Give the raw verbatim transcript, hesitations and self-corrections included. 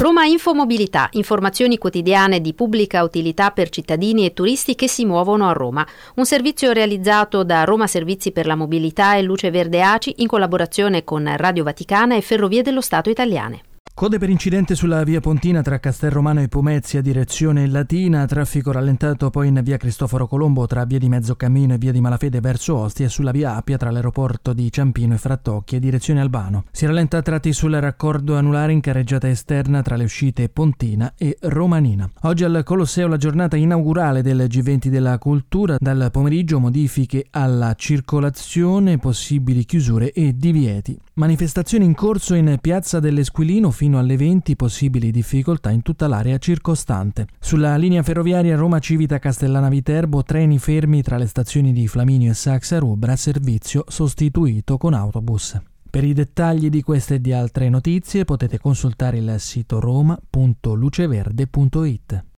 Roma Infomobilità, informazioni quotidiane di pubblica utilità per cittadini e turisti che si muovono a Roma. Un servizio realizzato da Roma Servizi per la Mobilità e Luce Verde A C I in collaborazione con Radio Vaticana e Ferrovie dello Stato Italiane. Code per incidente sulla via Pontina tra Castelromano e Pomezia, direzione Latina, traffico rallentato poi in via Cristoforo Colombo tra via di Mezzocammino e via di Malafede verso Ostia e sulla via Appia tra l'aeroporto di Ciampino e Frattocchia, direzione Albano. Si rallenta a tratti sul raccordo anulare in carreggiata esterna tra le uscite Pontina e Romanina. Oggi al Colosseo la giornata inaugurale del G venti della Cultura, dal pomeriggio modifiche alla circolazione, possibili chiusure e divieti. Manifestazioni in corso in Piazza dell'Esquilino fino alle venti, possibili difficoltà in tutta l'area circostante. Sulla linea ferroviaria Roma-Civita-Castellana-Viterbo, treni fermi tra le stazioni di Flaminio e Saxa Rubra, servizio sostituito con autobus. Per i dettagli di queste e di altre notizie potete consultare il sito roma punto luceverde punto it.